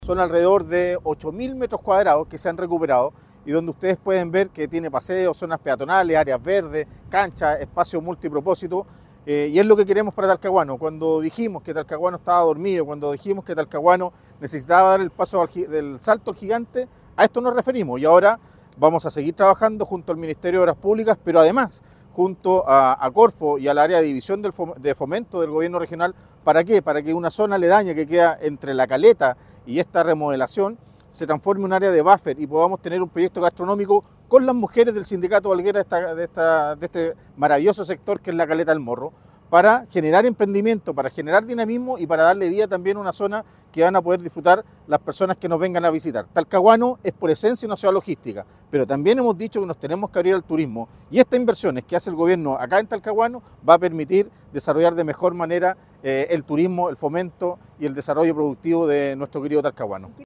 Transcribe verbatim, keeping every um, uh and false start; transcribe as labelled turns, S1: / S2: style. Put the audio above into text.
S1: Son alrededor de ocho mil metros cuadrados que se han recuperado y donde ustedes pueden ver que tiene paseos, zonas peatonales, áreas verdes, canchas, espacios multipropósito. Eh, y es lo que queremos para Talcahuano. Cuando dijimos que Talcahuano estaba dormido, cuando dijimos que Talcahuano necesitaba dar el paso al, del salto al gigante, a esto nos referimos. Y ahora vamos a seguir trabajando junto al Ministerio de Obras Públicas, pero además junto a, a Corfo y a la área de división del fom de fomento del gobierno regional. ¿Para qué? Para que una zona aledaña que queda entre La Caleta y esta remodelación se transforme en un área de buffer y podamos tener un proyecto gastronómico con las mujeres del sindicato Valguera de, esta, de, esta, de este maravilloso sector que es La Caleta del Morro, para generar emprendimiento, para generar dinamismo y para darle vida también a una zona que van a poder disfrutar las personas que nos vengan a visitar. Talcahuano es por esencia una ciudad logística, pero también hemos dicho que nos tenemos que abrir al turismo y estas inversiones que hace el gobierno acá en Talcahuano va a permitir desarrollar de mejor manera eh, el turismo, el fomento y el desarrollo productivo de nuestro querido Talcahuano.